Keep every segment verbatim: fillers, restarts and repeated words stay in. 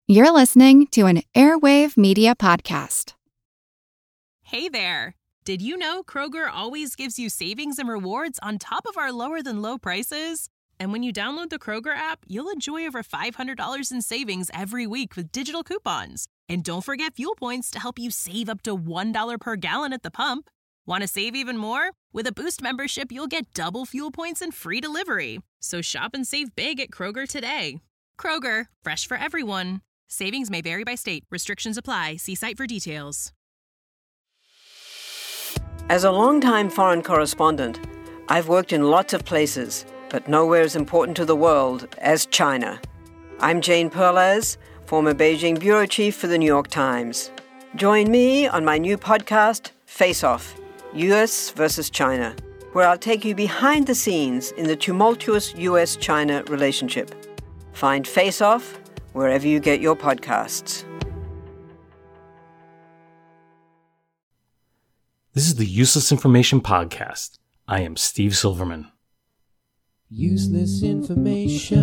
You're listening to an Airwave Media Podcast. Hey there! Did you know Kroger always gives you savings and rewards on top of our lower-than-low prices? And when you download the Kroger app, you'll enjoy over five hundred dollars in savings every week with digital coupons. And don't forget fuel points to help you save up to one dollar per gallon at the pump. Want to save even more? With a Boost membership, you'll get double fuel points and free delivery. So shop and save big at Kroger today. Kroger, fresh for everyone. Savings may vary by state. Restrictions apply. See site for details. As a longtime foreign correspondent, I've worked in lots of places, but nowhere as important to the world as China. I'm Jane Perlez, former Beijing bureau chief for the New York Times. Join me on my new podcast, Face Off, U S versus China, where I'll take you behind the scenes in the tumultuous U S China relationship. Find Face Off wherever you get your podcasts. This is the Useless Information Podcast. I am Steve Silverman. Useless information.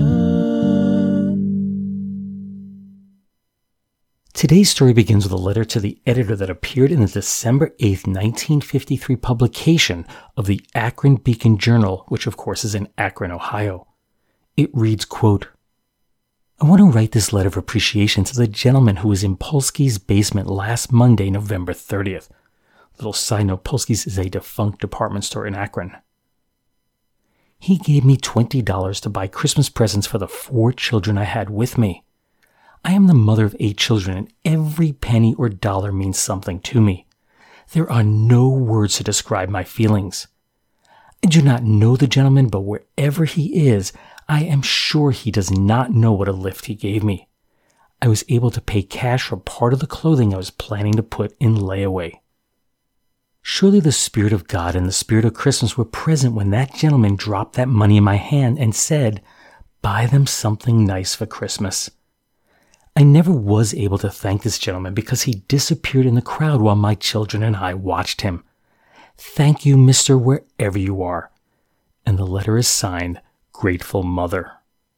Today's story begins with a letter to the editor that appeared in the December eighth, nineteen fifty-three publication of the Akron Beacon Journal, which of course is in Akron, Ohio. It reads, quote, I want to write this letter of appreciation to the gentleman who was in Polsky's basement last Monday, November thirtieth. Little side note, Polsky's is a defunct department store in Akron. He gave me twenty dollars to buy Christmas presents for the four children I had with me. I am the mother of eight children, and every penny or dollar means something to me. There are no words to describe my feelings. I do not know the gentleman, but wherever he is, I am sure he does not know what a lift he gave me. I was able to pay cash for part of the clothing I was planning to put in layaway. Surely the Spirit of God and the Spirit of Christmas were present when that gentleman dropped that money in my hand and said, buy them something nice for Christmas. I never was able to thank this gentleman because he disappeared in the crowd while my children and I watched him. Thank you, Mister wherever you are. And the letter is signed, Grateful Mother.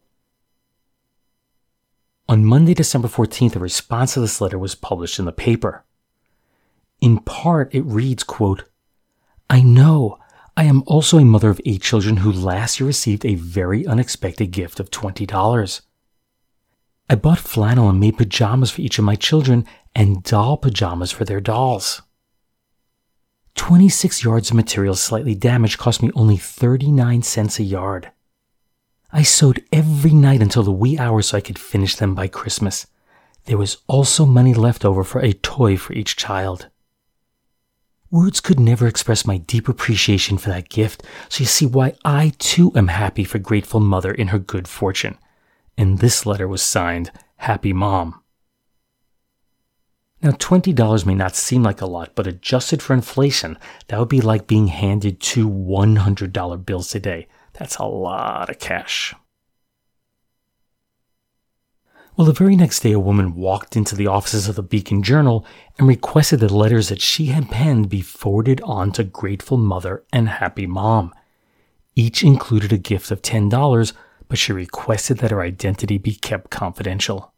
On Monday, December fourteenth, a response to this letter was published in the paper. In part, it reads, quote, I know I am also a mother of eight children who last year received a very unexpected gift of twenty dollars. I bought flannel and made pajamas for each of my children and doll pajamas for their dolls. twenty-six yards of material slightly damaged cost me only thirty-nine cents a yard. I sewed every night until the wee hours so I could finish them by Christmas. There was also money left over for a toy for each child. Words could never express my deep appreciation for that gift, so you see why I too am happy for Grateful Mother in her good fortune. And this letter was signed, Happy Mom. Now, twenty dollars may not seem like a lot, but adjusted for inflation, that would be like being handed two one hundred dollar bills today. That's a lot of cash. Well, the very next day, a woman walked into the offices of the Beacon Journal and requested that letters that she had penned be forwarded on to Grateful Mother and Happy Mom. Each included a gift of ten dollars, but she requested that her identity be kept confidential.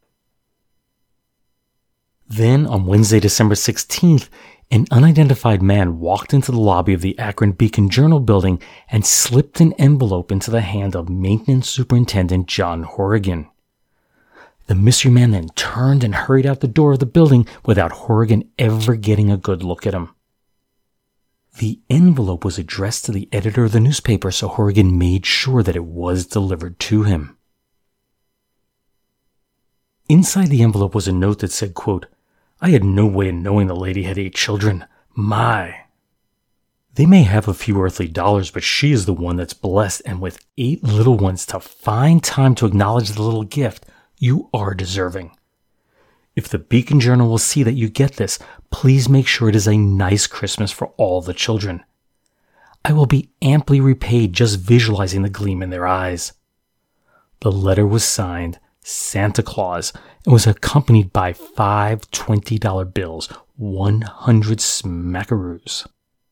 Then, on Wednesday, December sixteenth, an unidentified man walked into the lobby of the Akron Beacon Journal building and slipped an envelope into the hand of Maintenance Superintendent John Horrigan. The mystery man then turned and hurried out the door of the building without Horrigan ever getting a good look at him. The envelope was addressed to the editor of the newspaper, so Horrigan made sure that it was delivered to him. Inside the envelope was a note that said, quote, I had no way of knowing the lady had eight children. My. They may have a few earthly dollars, but she is the one that's blessed, and with eight little ones to find time to acknowledge the little gift, you are deserving. If the Beacon Journal will see that you get this, please make sure it is a nice Christmas for all the children. I will be amply repaid just visualizing the gleam in their eyes. The letter was signed Santa Claus and was accompanied by five twenty dollar bills, one hundred smackaroos.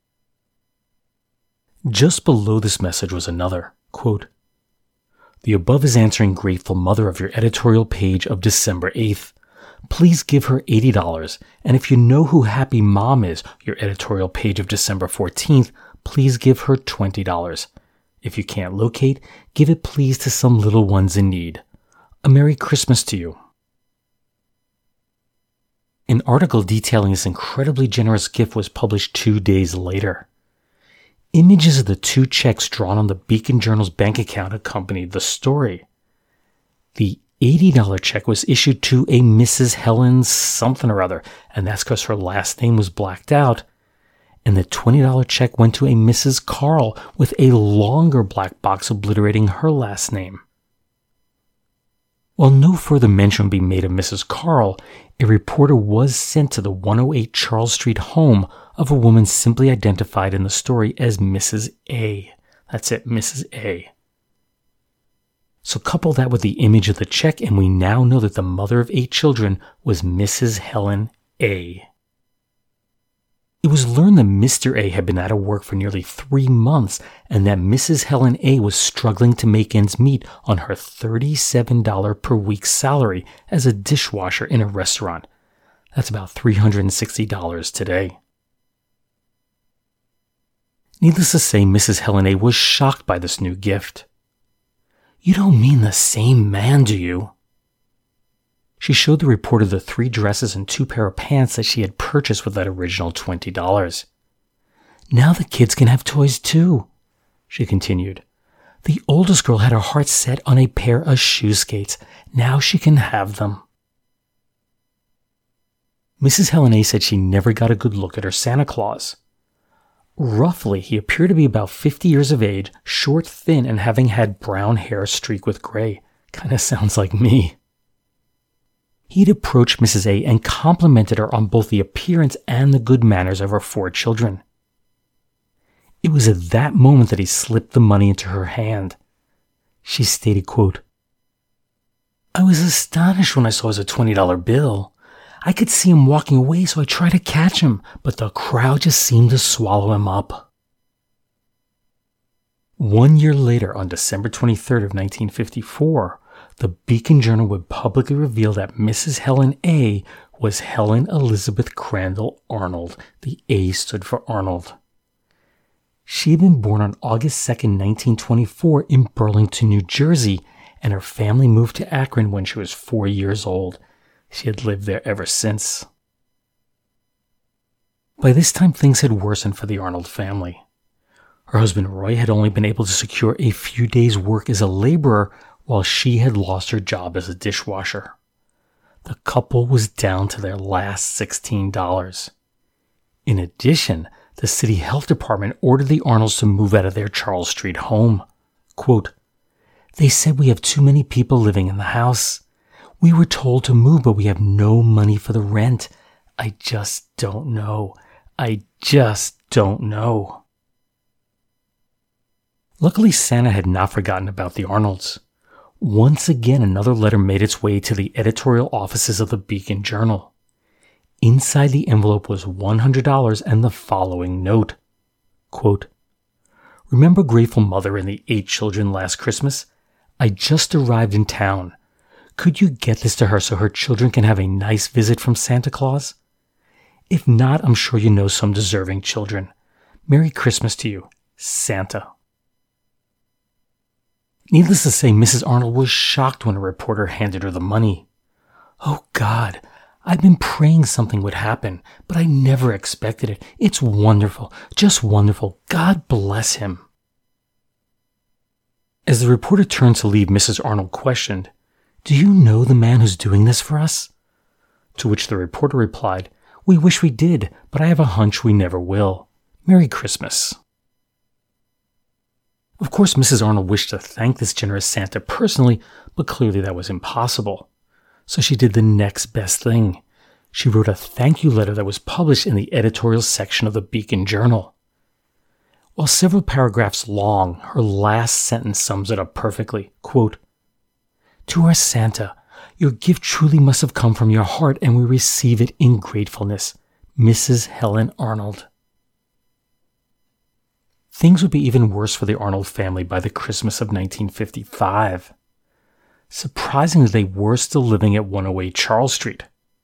Just below this message was another, quote, The above is answering Grateful Mother of your editorial page of December eighth. please give her eighty dollars. And if you know who Happy Mom is, your editorial page of December fourteenth, please give her twenty dollars. If you can't locate, give it please to some little ones in need. A Merry Christmas to you. An article detailing this incredibly generous gift was published two days later. Images of the two checks drawn on the Beacon Journal's bank account accompanied the story. The eighty dollars check was issued to a Missus Helen something or other, and that's because her last name was blacked out. And the twenty dollars check went to a Missus Carl with a longer black box obliterating her last name. While no further mention would be made of Missus Carl, a reporter was sent to the one oh eight Charles Street home of a woman simply identified in the story as Missus A. That's it, Missus A. So couple that with the image of the check, and we now know that the mother of eight children was Missus Helen A. It was learned that Mister A had been out of work for nearly three months and that Missus Helen A was struggling to make ends meet on her thirty-seven dollars per week salary as a dishwasher in a restaurant. That's about three hundred sixty dollars today. Needless to say, Missus Helen A was shocked by this new gift. "You don't mean the same man, do you?" She showed the reporter the three dresses and two pair of pants that she had purchased with that original twenty dollars. "Now the kids can have toys too," she continued. "The oldest girl had her heart set on a pair of shoe skates. Now she can have them." Missus Helen A said she never got a good look at her Santa Claus. Roughly, he appeared to be about fifty years of age, short, thin, and having had brown hair streaked with gray. Kinda sounds like me. He'd approached Missus A and complimented her on both the appearance and the good manners of her four children. It was at that moment that he slipped the money into her hand. She stated, quote, "I was astonished when I saw it was a twenty dollars bill. I could see him walking away, so I tried to catch him, but the crowd just seemed to swallow him up." One year later, on December twenty-third of nineteen fifty-four, the Beacon Journal would publicly reveal that Missus Helen A was Helen Elizabeth Crandall Arnold. The A stood for Arnold. She had been born on August second, nineteen twenty-four in Burlington, New Jersey, and her family moved to Akron when she was four years old. She had lived there ever since. By this time, things had worsened for the Arnold family. Her husband Roy had only been able to secure a few days' work as a laborer while she had lost her job as a dishwasher. The couple was down to their last sixteen dollars. In addition, the city health department ordered the Arnolds to move out of their Charles Street home. Quote, "They said we have too many people living in the house. We were told to move, but we have no money for the rent. I just don't know. I just don't know." Luckily, Santa had not forgotten about the Arnolds. Once again, another letter made its way to the editorial offices of the Beacon Journal. Inside the envelope was one hundred dollars and the following note. Quote, "Remember Grateful Mother and the eight children last Christmas? I just arrived in town. Could you get this to her so her children can have a nice visit from Santa Claus? If not, I'm sure you know some deserving children. Merry Christmas to you, Santa." Needless to say, Missus Arnold was shocked when a reporter handed her the money. "Oh God, I've been praying something would happen, but I never expected it. It's wonderful, just wonderful. God bless him." As the reporter turned to leave, Missus Arnold questioned, "Do you know the man who's doing this for us?" To which the reporter replied, "We wish we did, but I have a hunch we never will. Merry Christmas." Of course, Missus Arnold wished to thank this generous Santa personally, but clearly that was impossible. So she did the next best thing. She wrote a thank you letter that was published in the editorial section of the Beacon Journal. While several paragraphs long, her last sentence sums it up perfectly. Quote, "To our Santa, your gift truly must have come from your heart, and we receive it in gratefulness. Missus Helen Arnold." Things would be even worse for the Arnold family by the Christmas of nineteen fifty-five. Surprisingly, they were still living at one oh eight Charles Street.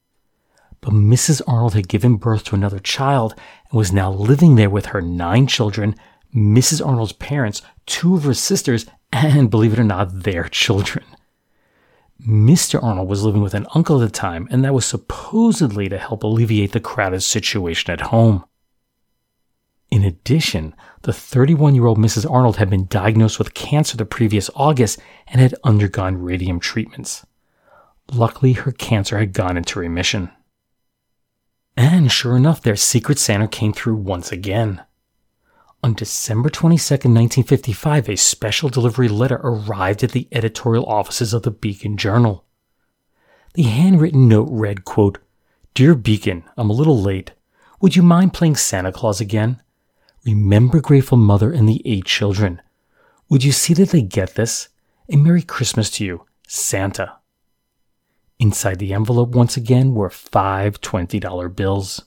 but Missus Arnold had given birth to another child and was now living there with her nine children, Missus Arnold's parents, two of her sisters, and, believe it or not, their children. Mister Arnold was living with an uncle at the time, and that was supposedly to help alleviate the crowded situation at home. In addition, the thirty-one-year-old Missus Arnold had been diagnosed with cancer the previous August and had undergone radium treatments. Luckily, her cancer had gone into remission. And sure enough, their Secret Santa came through once again. On December twenty-second, nineteen fifty-five, a special delivery letter arrived at the editorial offices of the Beacon Journal. The handwritten note read, quote, "Dear Beacon, I'm a little late. Would you mind playing Santa Claus again? Remember Grateful Mother and the eight children. Would you see that they get this? A Merry Christmas to you, Santa." Inside the envelope once again were five twenty-dollar bills.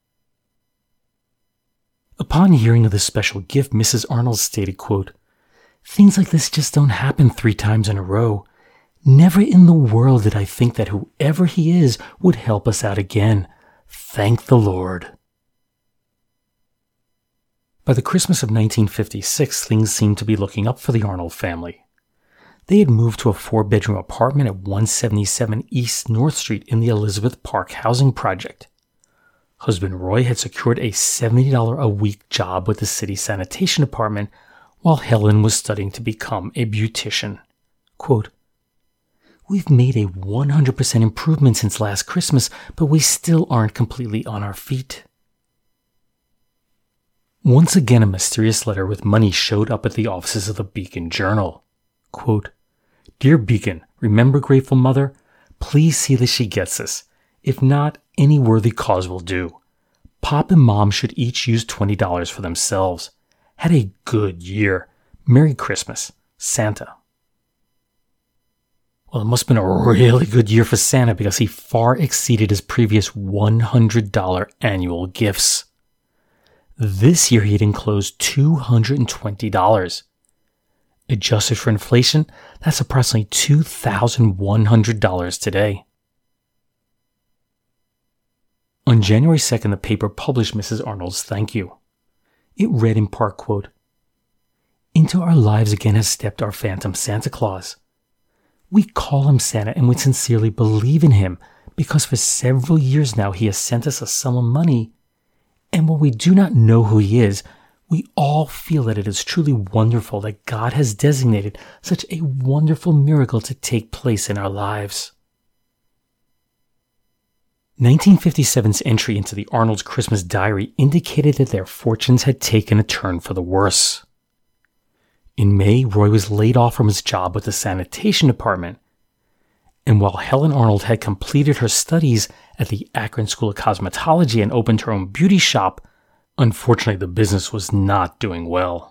Upon hearing of this special gift, Missus Arnold stated, quote, "Things like this just don't happen three times in a row. Never in the world did I think that whoever he is would help us out again. Thank the Lord." By the Christmas of nineteen fifty-six, things seemed to be looking up for the Arnold family. They had moved to a four-bedroom apartment at one seventy-seven East North Street in the Elizabeth Park housing project. Husband Roy had secured a seventy dollars a week job with the city sanitation department, while Helen was studying to become a beautician. Quote, "We've made a one hundred percent improvement since last Christmas, but we still aren't completely on our feet." Once again, a mysterious letter with money showed up at the offices of the Beacon Journal. Quote, "Dear Beacon, remember Grateful Mother? Please see that she gets this. If not, any worthy cause will do. Pop and Mom should each use twenty dollars for themselves. Had a good year. Merry Christmas, Santa." Well, it must have been a really good year for Santa because he far exceeded his previous one hundred dollars annual gifts. This year he had enclosed two hundred twenty dollars. Adjusted for inflation, that's approximately two thousand one hundred dollars today. On January second, the paper published Missus Arnold's thank you. It read in part, quote, "Into our lives again has stepped our phantom Santa Claus. We call him Santa and we sincerely believe in him because for several years now he has sent us a sum of money. And while we do not know who he is, we all feel that it is truly wonderful that God has designated such a wonderful miracle to take place in our lives." nineteen fifty-seven's entry into the Arnold's Christmas diary indicated that their fortunes had taken a turn for the worse. In May, Roy was laid off from his job with the sanitation department. And while Helen Arnold had completed her studies at the Akron School of Cosmetology and opened her own beauty shop, unfortunately the business was not doing well.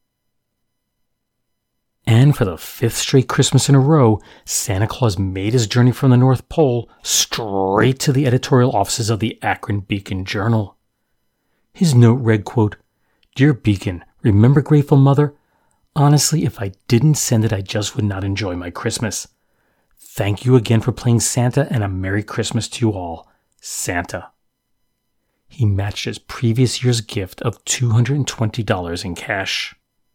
And for the fifth straight Christmas in a row, Santa Claus made his journey from the North Pole straight to the editorial offices of the Akron Beacon Journal. His note read, quote, "Dear Beacon, remember Grateful Mother? Honestly, if I didn't send it, I just would not enjoy my Christmas. Thank you again for playing Santa and a Merry Christmas to you all, Santa." He matched his previous year's gift of two hundred twenty dollars in cash.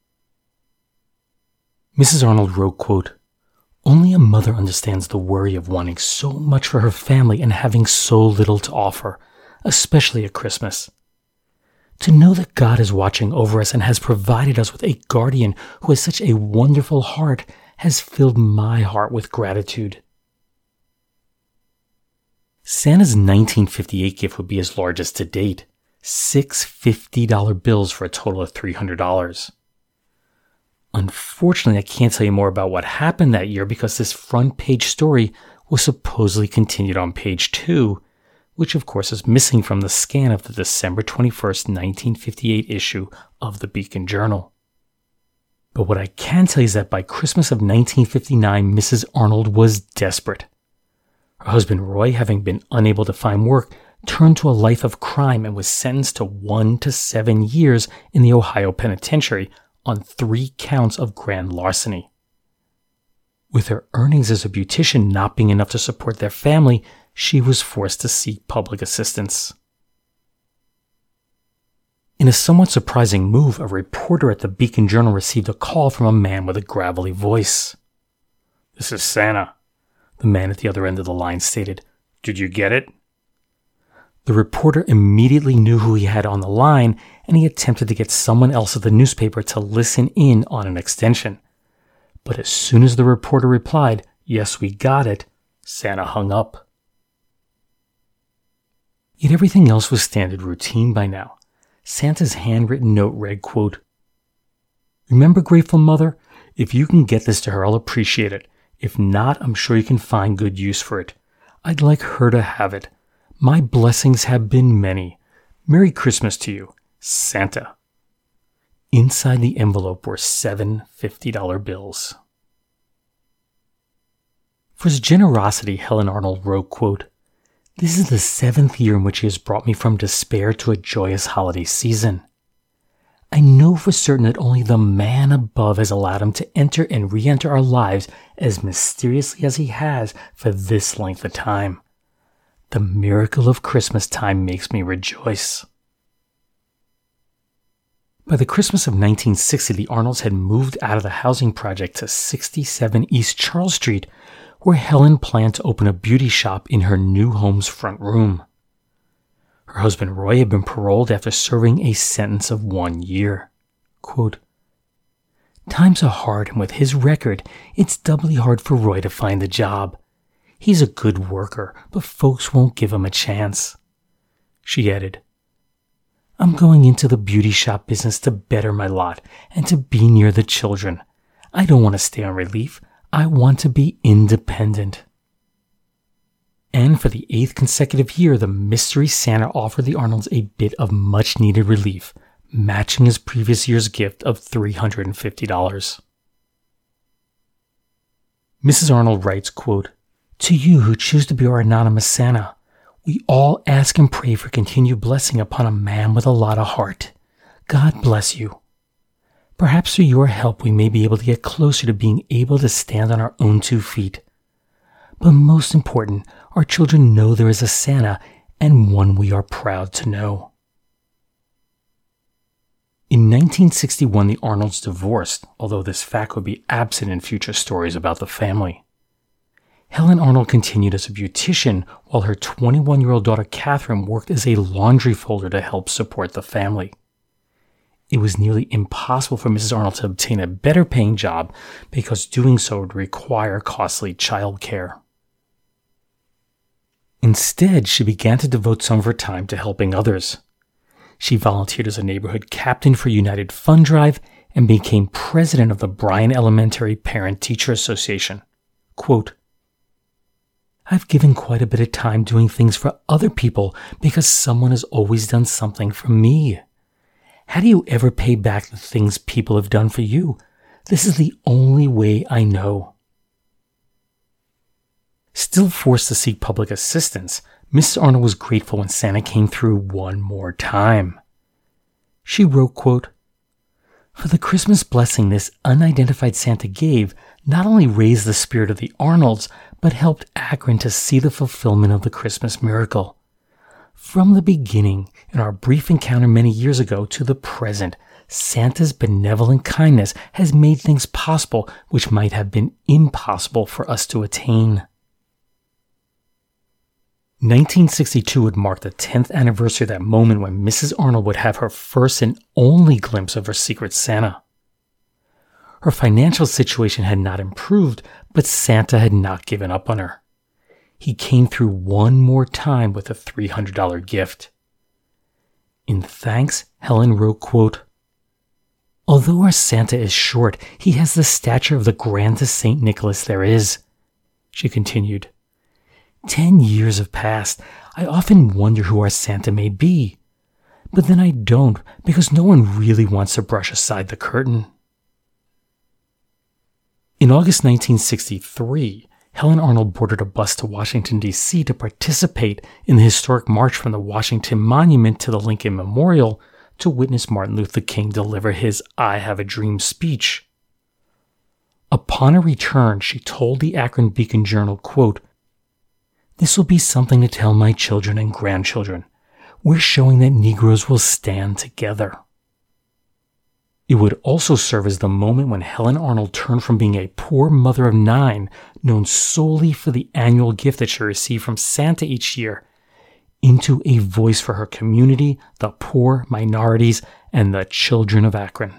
Missus Arnold wrote, quote, "Only a mother understands the worry of wanting so much for her family and having so little to offer, especially at Christmas. To know that God is watching over us and has provided us with a guardian who has such a wonderful heart has filled my heart with gratitude." Santa's nineteen fifty-eight gift would be his largest to date, six fifty-dollar bills for a total of three hundred dollars. Unfortunately, I can't tell you more about what happened that year because this front page story was supposedly continued on page two, which of course is missing from the scan of the December twenty-first, nineteen fifty-eight issue of the Beacon Journal. But what I can tell you is that by Christmas of nineteen fifty-nine, Missus Arnold was desperate. Her husband Roy, having been unable to find work, turned to a life of crime and was sentenced to one to seven years in the Ohio Penitentiary on three counts of grand larceny. With her earnings as a beautician not being enough to support their family, she was forced to seek public assistance. In a somewhat surprising move, a reporter at the Beacon Journal received a call from a man with a gravelly voice. "This is Santa," the man at the other end of the line stated. "Did you get it?" The reporter immediately knew who he had on the line, and he attempted to get someone else at the newspaper to listen in on an extension. But as soon as the reporter replied, "Yes, we got it," Santa hung up. Yet everything else was standard routine by now. Santa's handwritten note read, quote, "Remember, grateful mother? If you can get this to her, I'll appreciate it. If not, I'm sure you can find good use for it. I'd like her to have it. My blessings have been many. Merry Christmas to you, Santa." Inside the envelope were seven fifty dollar bills. For his generosity, Helen Arnold wrote, quote, "This is the seventh year in which he has brought me from despair to a joyous holiday season. I know for certain that only the man above has allowed him to enter and re-enter our lives as mysteriously as he has for this length of time. The miracle of Christmas time makes me rejoice." By the Christmas of nineteen sixty, the Arnolds had moved out of the housing project to sixty-seven East Charles Street, where Helen planned to open a beauty shop in her new home's front room. Her husband Roy had been paroled after serving a sentence of one year. Quote, "Times are hard, and with his record, it's doubly hard for Roy to find a job. He's a good worker, but folks won't give him a chance." She added, "I'm going into the beauty shop business to better my lot and to be near the children. I don't want to stay on relief. I want to be independent." And for the eighth consecutive year, the Mystery Santa offered the Arnolds a bit of much-needed relief, matching his previous year's gift of three hundred fifty dollars. Missus Arnold writes, quote, "To you who choose to be our anonymous Santa, we all ask and pray for continued blessing upon a man with a lot of heart. God bless you. Perhaps through your help we may be able to get closer to being able to stand on our own two feet. But most important, our children know there is a Santa, and one we are proud to know." In nineteen sixty-one, the Arnolds divorced, although this fact would be absent in future stories about the family. Helen Arnold continued as a beautician, while her twenty-one-year-old daughter Catherine worked as a laundry folder to help support the family. It was nearly impossible for Missus Arnold to obtain a better-paying job because doing so would require costly childcare. Instead, she began to devote some of her time to helping others. She volunteered as a neighborhood captain for United Fund Drive and became president of the Bryan Elementary Parent-Teacher Association. Quote, "I've given quite a bit of time doing things for other people because someone has always done something for me. How do you ever pay back the things people have done for you? This is the only way I know." Still forced to seek public assistance, Missus Arnold was grateful when Santa came through one more time. She wrote, quote, "For the Christmas blessing this unidentified Santa gave not only raised the spirit of the Arnolds, but helped Akron to see the fulfillment of the Christmas miracle. From the beginning, in our brief encounter many years ago to the present, Santa's benevolent kindness has made things possible which might have been impossible for us to attain." nineteen sixty-two would mark the tenth anniversary of that moment when Missus Arnold would have her first and only glimpse of her secret Santa. Her financial situation had not improved, but Santa had not given up on her. He came through one more time with a three hundred dollar gift. In thanks, Helen wrote, quote, "Although our Santa is short, he has the stature of the grandest Saint Nicholas there is." She continued, Ten years have passed. I often wonder who our Santa may be. But then I don't, because no one really wants to brush aside the curtain." In August nineteen sixty-three, Helen Arnold boarded a bus to Washington, D C to participate in the historic march from the Washington Monument to the Lincoln Memorial to witness Martin Luther King deliver his I Have a Dream speech. Upon her return, she told the Akron Beacon Journal, quote, This will be something to tell my children and grandchildren. We're showing that Negroes will stand together. It would also serve as the moment when Helen Arnold turned from being a poor mother of nine, known solely for the annual gift that she received from Santa each year, into a voice for her community, the poor, minorities, and the children of Akron.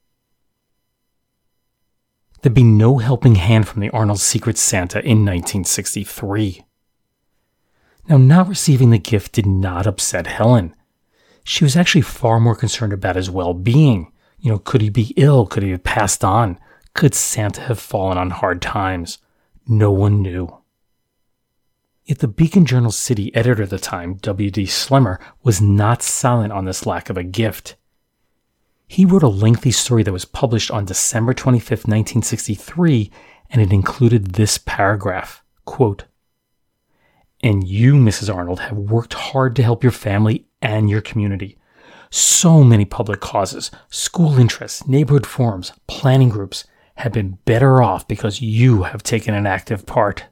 There'd be no helping hand from the Arnold Secret Santa in nineteen sixty-three. Now, not receiving the gift did not upset Helen. She was actually far more concerned about his well-being. You know, could he be ill? Could he have passed on? Could Santa have fallen on hard times? No one knew. Yet the Beacon Journal city editor at the time, W D Schlemmer, was not silent on this lack of a gift. He wrote a lengthy story that was published on December twenty-fifth, nineteen sixty-three, and it included this paragraph, quote, "And you, Missus Arnold, have worked hard to help your family and your community. So many public causes, school interests, neighborhood forums, planning groups have been better off because you have taken an active part."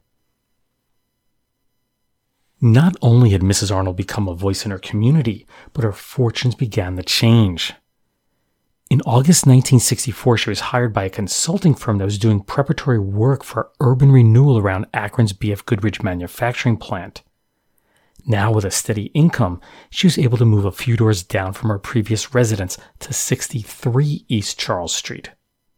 Not only had Missus Arnold become a voice in her community, but her fortunes began to change. In August nineteen sixty-four, she was hired by a consulting firm that was doing preparatory work for urban renewal around Akron's B F Goodrich manufacturing plant. Now, with a steady income, she was able to move a few doors down from her previous residence to sixty-three East Charles Street.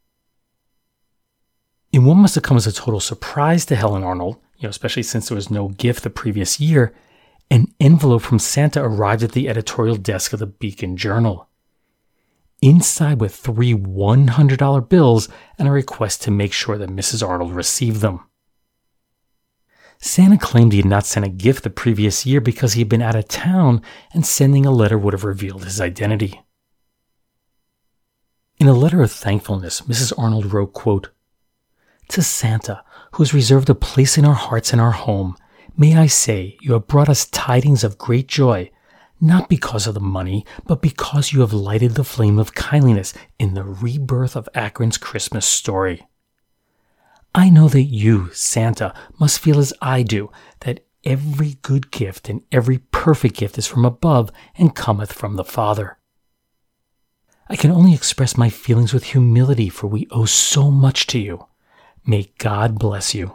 In what must have come as a total surprise to Helen Arnold, you know, especially since there was no gift the previous year, an envelope from Santa arrived at the editorial desk of the Beacon Journal. Inside were three one hundred dollar bills and a request to make sure that Missus Arnold received them. Santa claimed he had not sent a gift the previous year because he had been out of town, and sending a letter would have revealed his identity. In a letter of thankfulness, Missus Arnold wrote, quote, "To Santa, who has reserved a place in our hearts and our home, may I say you have brought us tidings of great joy, not because of the money, but because you have lighted the flame of kindliness in the rebirth of Akron's Christmas story. I know that you, Santa, must feel as I do, that every good gift and every perfect gift is from above and cometh from the Father. I can only express my feelings with humility, for we owe so much to you. May God bless you."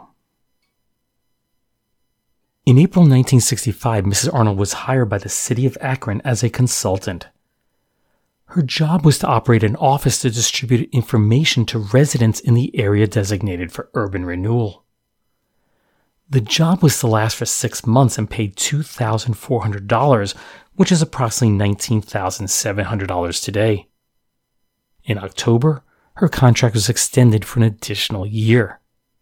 In April nineteen sixty-five, Missus Arnold was hired by the city of Akron as a consultant. Her job was to operate an office to distribute information to residents in the area designated for urban renewal. The job was to last for six months and paid two thousand four hundred dollars, which is approximately nineteen thousand seven hundred dollars today. In October, her contract was extended for an additional year.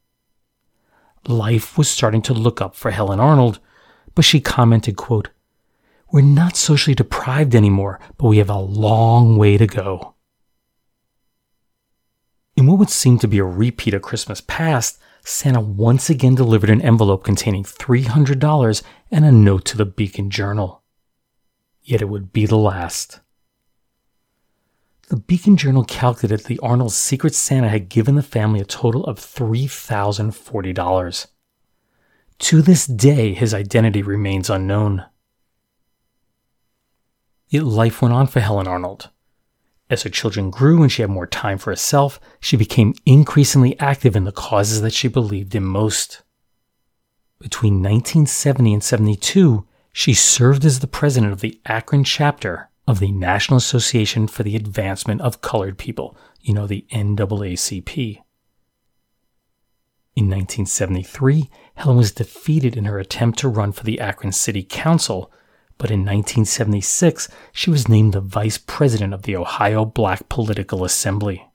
Life was starting to look up for Helen Arnold, but she commented, quote, "We're not socially deprived anymore, but we have a long way to go." In what would seem to be a repeat of Christmas past, Santa once again delivered an envelope containing three hundred dollars and a note to the Beacon Journal. Yet it would be the last. The Beacon Journal calculated that the Arnold's Secret Santa had given the family a total of three thousand forty dollars. To this day, his identity remains unknown. Yet life went on for Helen Arnold. As her children grew and she had more time for herself, she became increasingly active in the causes that she believed in most. Between nineteen seventy and seventy-two, she served as the president of the Akron chapter of the National Association for the Advancement of Colored People, you know, the N double A C P. In nineteen seventy-three, Helen was defeated in her attempt to run for the Akron City Council, but in nineteen seventy-six, she was named the vice president of the Ohio Black Political Assembly.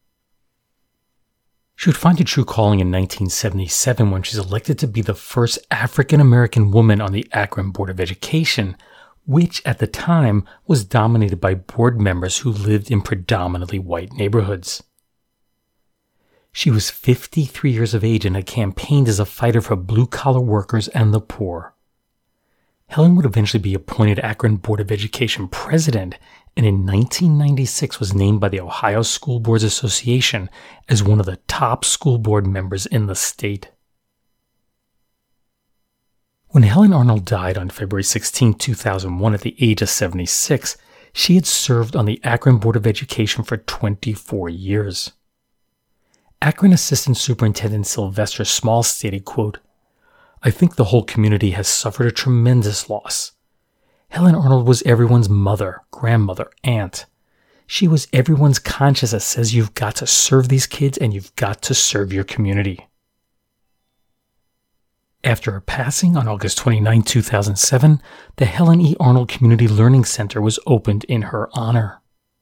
She would find a true calling in nineteen seventy-seven when she's elected to be the first African-American woman on the Akron Board of Education, which at the time was dominated by board members who lived in predominantly white neighborhoods. She was fifty-three years of age and had campaigned as a fighter for blue-collar workers and the poor. Helen would eventually be appointed Akron Board of Education president, and in nineteen ninety-six was named by the Ohio School Boards Association as one of the top school board members in the state. When Helen Arnold died on February sixteenth, two thousand one at the age of seventy-six, she had served on the Akron Board of Education for twenty-four years. Akron Assistant Superintendent Sylvester Small stated, quote, "I think the whole community has suffered a tremendous loss. Helen Arnold was everyone's mother, grandmother, aunt. She was everyone's conscience that says you've got to serve these kids and you've got to serve your community." After her passing on August twenty-ninth, two thousand seven, the Helen E. Arnold Community Learning Center was opened in her honor.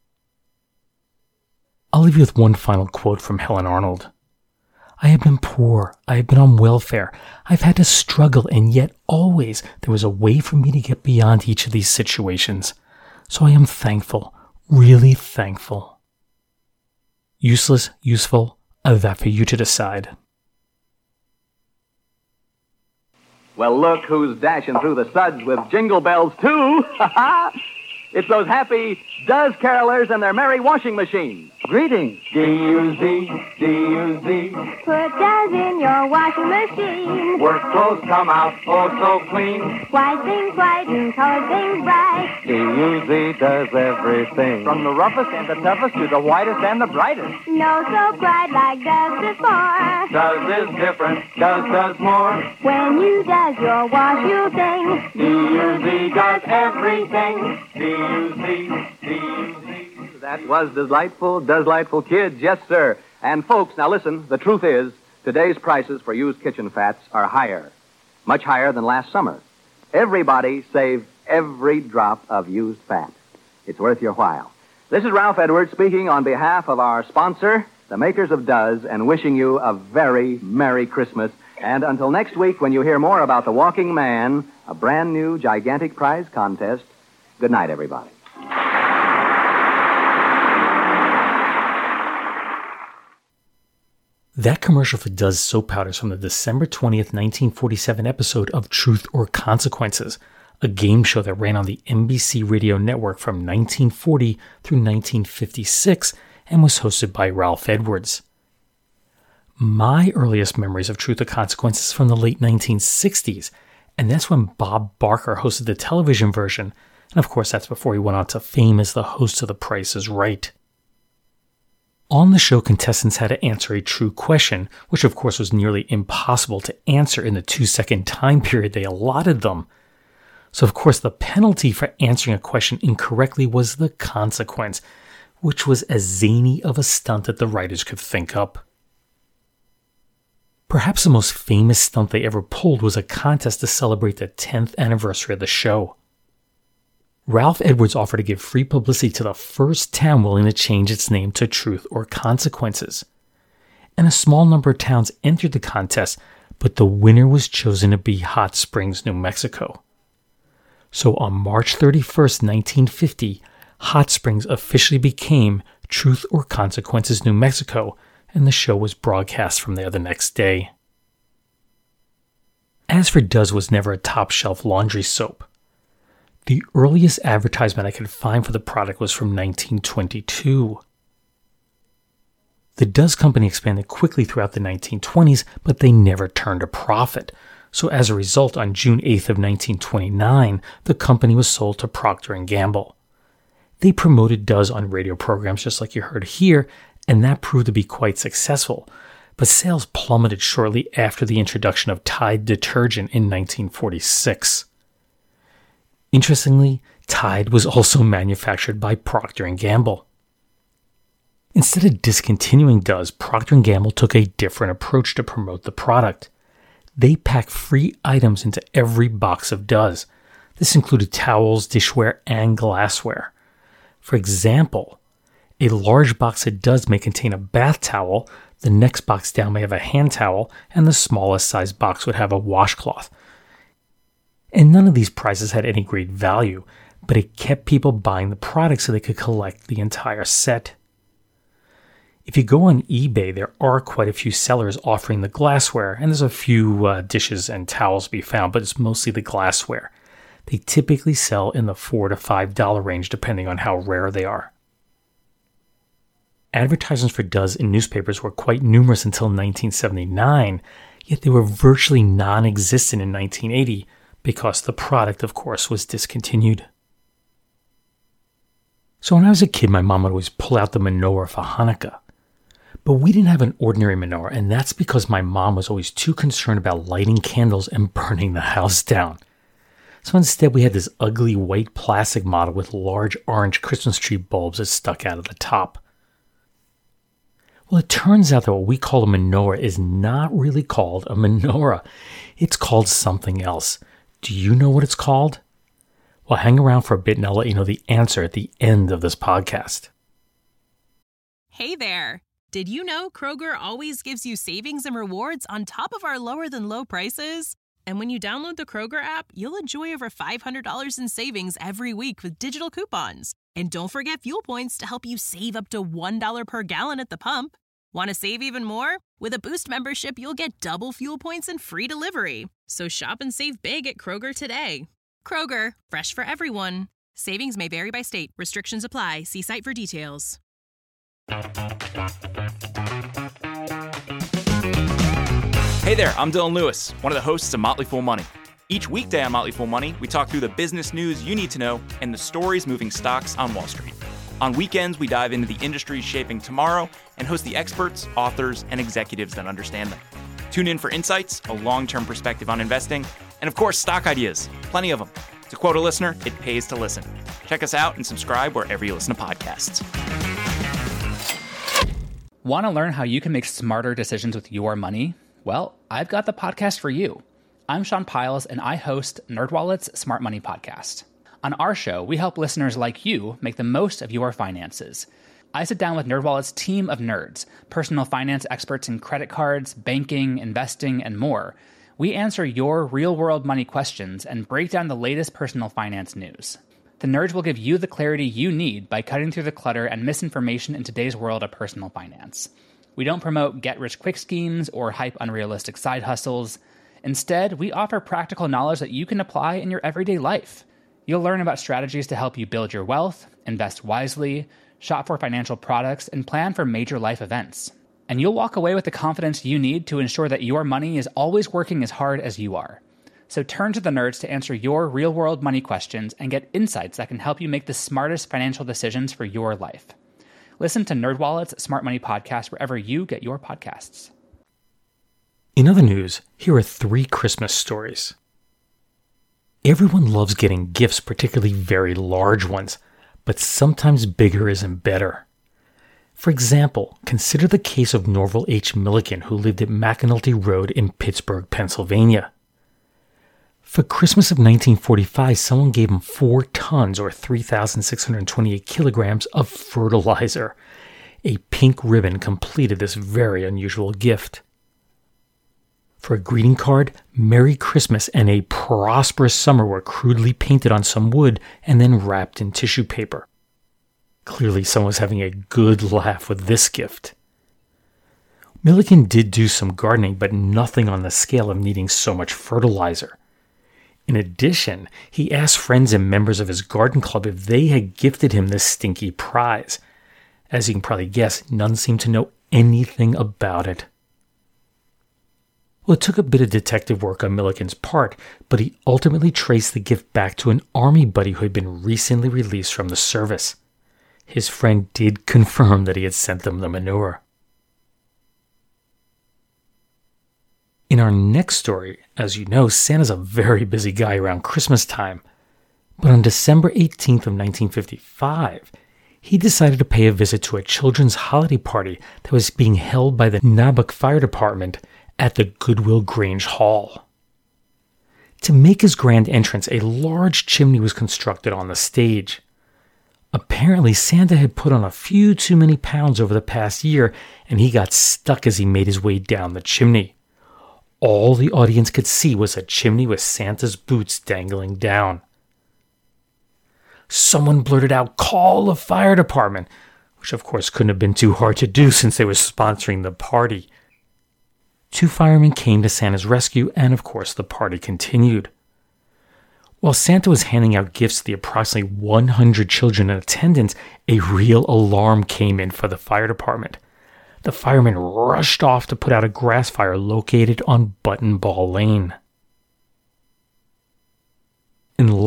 I'll leave you with one final quote from Helen Arnold. "I have been poor, I have been on welfare, I've had to struggle, and yet always there was a way for me to get beyond each of these situations. So I am thankful, really thankful." Useless, useful, that for you to decide. Well, look who's dashing through the suds with jingle bells, too. It's those happy Does carolers and their merry washing machines. Greetings. D U Z, D U Z. Put Does in your washing machine. Work clothes come out oh so clean. White things white and color things bright. D U Z does everything. From the roughest and the toughest to the whitest and the brightest. No so bright like Does before. Does is different. Does does more. When you Does your wash, you'll sing. D U Z does everything. D U Z, D U Z. That was delightful, delightful kids, yes, sir. And folks, now listen, the truth is, today's prices for used kitchen fats are higher, much higher than last summer. Everybody save every drop of used fat. It's worth your while. This is Ralph Edwards speaking on behalf of our sponsor, the makers of Does, and wishing you a very Merry Christmas. And until next week, when you hear more about The Walking Man, a brand new gigantic prize contest, good night, everybody. That commercial for Does soap powders from the December twentieth, nineteen forty-seven episode of Truth or Consequences, a game show that ran on the N B C radio network from nineteen forty through nineteen fifty-six and was hosted by Ralph Edwards. My earliest memories of Truth or Consequences from the late nineteen sixties, and that's when Bob Barker hosted the television version, and of course that's before he went on to fame as the host of The Price is Right. On the show, contestants had to answer a true question, which of course was nearly impossible to answer in the two-second time period they allotted them. So of course the penalty for answering a question incorrectly was the consequence, which was as zany of a stunt that the writers could think up. Perhaps the most famous stunt they ever pulled was a contest to celebrate the tenth anniversary of the show. Ralph Edwards offered to give free publicity to the first town willing to change its name to Truth or Consequences. And a small number of towns entered the contest, but the winner was chosen to be Hot Springs, New Mexico. So on March thirty-first, nineteen fifty, Hot Springs officially became Truth or Consequences, New Mexico, and the show was broadcast from there the next day. As for Does was never a top-shelf laundry soap. The earliest advertisement I could find for the product was from nineteen twenty-two. The Does Company expanded quickly throughout the nineteen twenties, but they never turned a profit. So as a result, on June eighth of nineteen twenty-nine, the company was sold to Procter and Gamble. They promoted Does on radio programs just like you heard here, and that proved to be quite successful. But sales plummeted shortly after the introduction of Tide detergent in nineteen forty-six. Interestingly, Tide was also manufactured by Procter and Gamble. Instead of discontinuing Does, Procter and Gamble took a different approach to promote the product. They packed free items into every box of Does. This included towels, dishware, and glassware. For example, a large box of Does may contain a bath towel, the next box down may have a hand towel, and the smallest size box would have a washcloth. And none of these prizes had any great value, but it kept people buying the product so they could collect the entire set. If you go on eBay, there are quite a few sellers offering the glassware, and there's a few uh, dishes and towels to be found, but it's mostly the glassware. They typically sell in the four to five dollar range depending on how rare they are. Advertisements for Does in newspapers were quite numerous until nineteen seventy-nine, yet they were virtually non-existent in nineteen eighty, because the product, of course, was discontinued. So when I was a kid, my mom would always pull out the menorah for Hanukkah. But we didn't have an ordinary menorah, and that's because my mom was always too concerned about lighting candles and burning the house down. So instead, we had this ugly white plastic model with large orange Christmas tree bulbs that stuck out of the top. Well, it turns out that what we call a menorah is not really called a menorah. It's called something else. Do you know what it's called? Well, hang around for a bit and I'll let you know the answer at the end of this podcast. Hey there! Did you know Kroger always gives you savings and rewards on top of our lower-than-low prices? And when you download the Kroger app, you'll enjoy over five hundred dollars in savings every week with digital coupons. And don't forget fuel points to help you save up to one dollar per gallon at the pump. Want to save even more? With a Boost membership, you'll get double fuel points and free delivery. So shop and save big at Kroger today. Kroger, fresh for everyone. Savings may vary by state. Restrictions apply. See site for details. Hey there, I'm Dylan Lewis, one of the hosts of Motley Fool Money. Each weekday on Motley Fool Money, we talk through the business news you need to know and the stories moving stocks on Wall Street. On weekends, we dive into the industries shaping tomorrow and host the experts, authors, and executives that understand them. Tune in for insights, a long-term perspective on investing, and of course, stock ideas. Plenty of them. To quote a listener, it pays to listen. Check us out and subscribe wherever you listen to podcasts. Want to learn how you can make smarter decisions with your money? Well, I've got the podcast for you. I'm Sean Piles, and I host NerdWallet's Smart Money Podcast. On our show, we help listeners like you make the most of your finances. I sit down with NerdWallet's team of nerds, personal finance experts in credit cards, banking, investing, and more. We answer your real-world money questions and break down the latest personal finance news. The nerds will give you the clarity you need by cutting through the clutter and misinformation in today's world of personal finance. We don't promote get-rich-quick schemes or hype unrealistic side hustles. Instead, we offer practical knowledge that you can apply in your everyday life. You'll learn about strategies to help you build your wealth, invest wisely, shop for financial products, and plan for major life events. And you'll walk away with the confidence you need to ensure that your money is always working as hard as you are. So turn to the nerds to answer your real-world money questions and get insights that can help you make the smartest financial decisions for your life. Listen to NerdWallet's Smart Money Podcast wherever you get your podcasts. In other news, here are three Christmas stories. Everyone loves getting gifts, particularly very large ones, but sometimes bigger isn't better. For example, consider the case of Norval H. Milliken, who lived at McAnulty Road in Pittsburgh, Pennsylvania. For Christmas of nineteen forty-five, someone gave him four tons, or three thousand six hundred twenty-eight kilograms, of fertilizer. A pink ribbon completed this very unusual gift. For a greeting card, Merry Christmas and a prosperous summer were crudely painted on some wood and then wrapped in tissue paper. Clearly, someone was having a good laugh with this gift. Milliken did do some gardening, but nothing on the scale of needing so much fertilizer. In addition, he asked friends and members of his garden club if they had gifted him this stinky prize. As you can probably guess, none seemed to know anything about it. Well, it took a bit of detective work on Milliken's part, but he ultimately traced the gift back to an army buddy who had been recently released from the service. His friend did confirm that he had sent them the manure. In our next story, as you know, Santa's a very busy guy around Christmas time. But on December eighteenth of nineteen fifty-five, he decided to pay a visit to a children's holiday party that was being held by the Nabuck Fire Department at the Goodwill Grange Hall. To make his grand entrance, a large chimney was constructed on the stage. Apparently, Santa had put on a few too many pounds over the past year, and he got stuck as he made his way down the chimney. All the audience could see was a chimney with Santa's boots dangling down. Someone blurted out, "Call the fire department," which of course couldn't have been too hard to do since they were sponsoring the party. Two firemen came to Santa's rescue, and of course the party continued. While Santa was handing out gifts to the approximately one hundred children in attendance, a real alarm came in for the fire department. The firemen rushed off to put out a grass fire located on Button Ball Lane.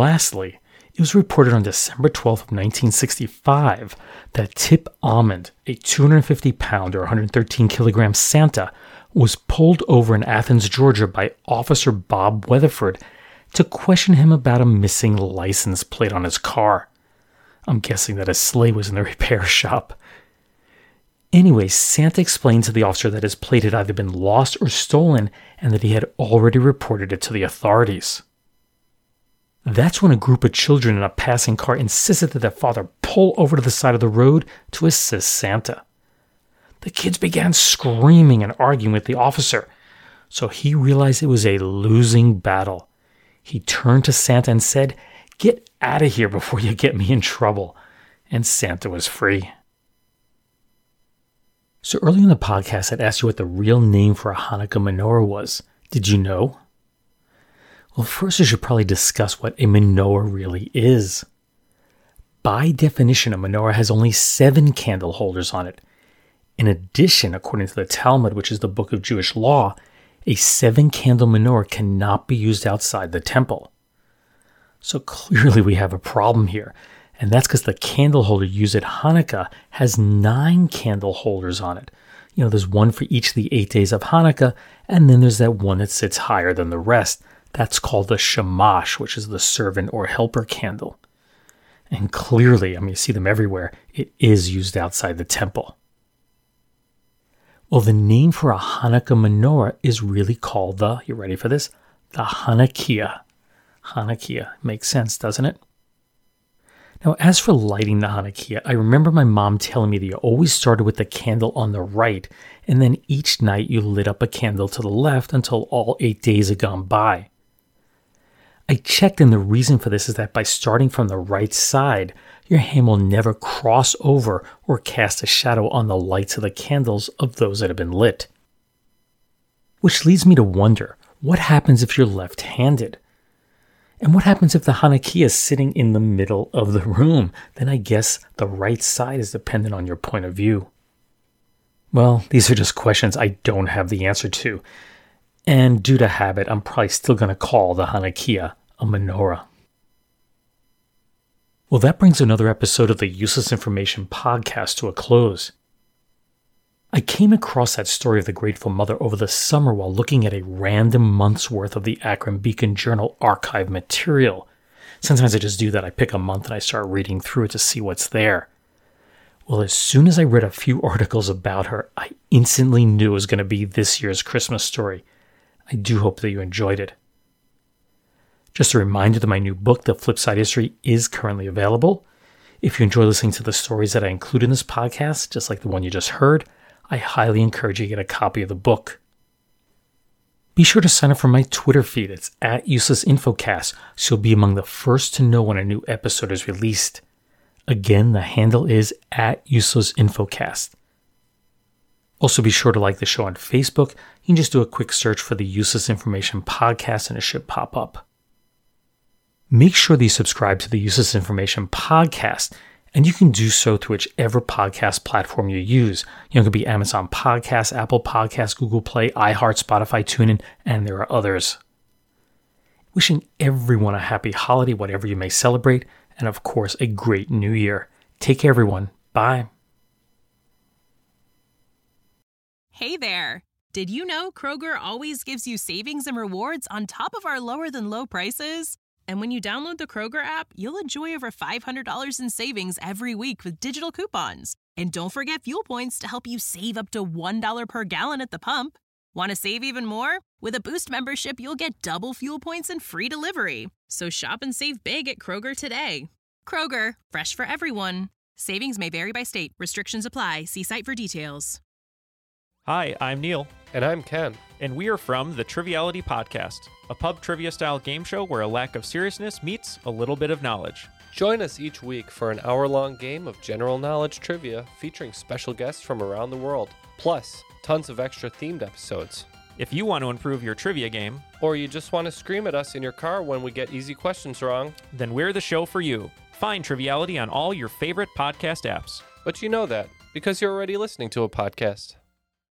lastly, it was reported on December twelfth of nineteen sixty-five that Tip Almond, a two hundred fifty pound or one hundred thirteen kilogram Santa, was pulled over in Athens, Georgia by Officer Bob Weatherford to question him about a missing license plate on his car. I'm guessing that his sleigh was in the repair shop. Anyway, Santa explained to the officer that his plate had either been lost or stolen and that he had already reported it to the authorities. That's when a group of children in a passing car insisted that their father pull over to the side of the road to assist Santa. The kids began screaming and arguing with the officer, so he realized it was a losing battle. He turned to Santa and said, "Get out of here before you get me in trouble." And Santa was free. So earlier in the podcast, I'd asked you what the real name for a Hanukkah menorah was. Did you know? Well, first we should probably discuss what a menorah really is. By definition, a menorah has only seven candle holders on it. In addition, according to the Talmud, which is the book of Jewish law, a seven-candle menorah cannot be used outside the temple. So clearly we have a problem here, and that's because the candle holder used at Hanukkah has nine candle holders on it. You know, there's one for each of the eight days of Hanukkah, and then there's that one that sits higher than the rest. That's called the shamash, which is the servant or helper candle. And clearly, I mean, you see them everywhere, it is used outside the temple. Well, the name for a Hanukkah menorah is really called the, you ready for this? The Hanukkiah. Hanukkiah. Makes sense, doesn't it? Now, as for lighting the Hanukkiah, I remember my mom telling me that you always started with the candle on the right, and then each night you lit up a candle to the left until all eight days had gone by. I checked, and the reason for this is that by starting from the right side, your hand will never cross over or cast a shadow on the lights of the candles of those that have been lit. Which leads me to wonder, what happens if you're left-handed? And what happens if the Hanukkiah is sitting in the middle of the room? Then I guess the right side is dependent on your point of view. Well, these are just questions I don't have the answer to. And due to habit, I'm probably still going to call the Hanukkiah a menorah. Well, that brings another episode of the Useless Information podcast to a close. I came across that story of the Grateful Mother over the summer while looking at a random month's worth of the Akron Beacon Journal archive material. Sometimes I just do that. I pick a month and I start reading through it to see what's there. Well, as soon as I read a few articles about her, I instantly knew it was going to be this year's Christmas story. I do hope that you enjoyed it. Just a reminder that my new book, The Flipside History, is currently available. If you enjoy listening to the stories that I include in this podcast, just like the one you just heard, I highly encourage you to get a copy of the book. Be sure to sign up for my Twitter feed. It's at UselessInfocast, so you'll be among the first to know when a new episode is released. Again, the handle is at UselessInfocast. Also, be sure to like the show on Facebook. You can just do a quick search for the Useless Information Podcast and it should pop up. Make sure that you subscribe to the Useless Information Podcast, and you can do so through whichever podcast platform you use. You know, it could be Amazon Podcasts, Apple Podcasts, Google Play, iHeart, Spotify, TuneIn, and there are others. Wishing everyone a happy holiday, whatever you may celebrate, and of course, a great new year. Take care, everyone. Bye. Hey there. Did you know Kroger always gives you savings and rewards on top of our lower than low prices? And when you download the Kroger app, you'll enjoy over five hundred dollars in savings every week with digital coupons. And don't forget fuel points to help you save up to one dollar per gallon at the pump. Want to save even more? With a Boost membership, you'll get double fuel points and free delivery. So shop and save big at Kroger today. Kroger, fresh for everyone. Savings may vary by state. Restrictions apply. See site for details. Hi, I'm Neil. And I'm Ken. And we are from the Triviality Podcast, a pub trivia-style game show where a lack of seriousness meets a little bit of knowledge. Join us each week for an hour-long game of general knowledge trivia featuring special guests from around the world, plus tons of extra themed episodes. If you want to improve your trivia game, or you just want to scream at us in your car when we get easy questions wrong, then we're the show for you. Find Triviality on all your favorite podcast apps. But you know that, because you're already listening to a podcast.